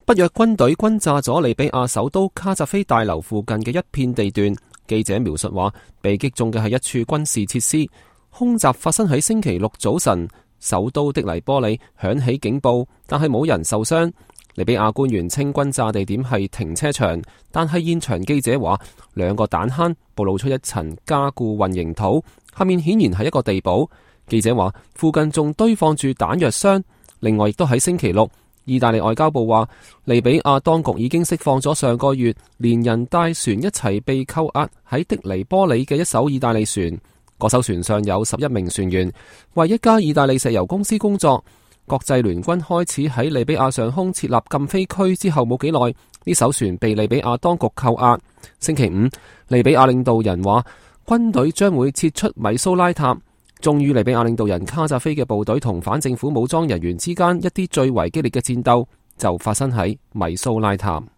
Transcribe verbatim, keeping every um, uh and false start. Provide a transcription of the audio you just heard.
北約軍隊轟炸咗利比亞首都卡扎菲大樓附近嘅一片地段。記者描述話，被擊中嘅係一處軍事設施。空襲發生喺星期六早晨，首都的黎波里響起警報，但係冇人受傷。利比亞官員稱轟炸地點係停車場，但係現場記者話，兩個彈坑暴露出一層加固混凝土，下面顯然係一個地堡。記者話，附近仲堆放住彈藥箱。另外，亦都喺星期六，意大利外交部話，利比亞當局已經釋放咗上個月連人帶船一齊被扣押喺的黎波里嘅一艘意大利船。嗰艘船上有十一名船員，為一家意大利石油公司工作。國際聯軍開始喺利比亞上空設立禁飛區之後冇幾耐，呢艘船被利比亞當局扣押。星期五，利比亞領導人話，軍隊將會撤出米蘇拉塔。終於，利比亞領導人卡扎菲嘅部隊同反政府武裝人員之間一啲最為激烈嘅戰鬥就發生喺米蘇拉塔。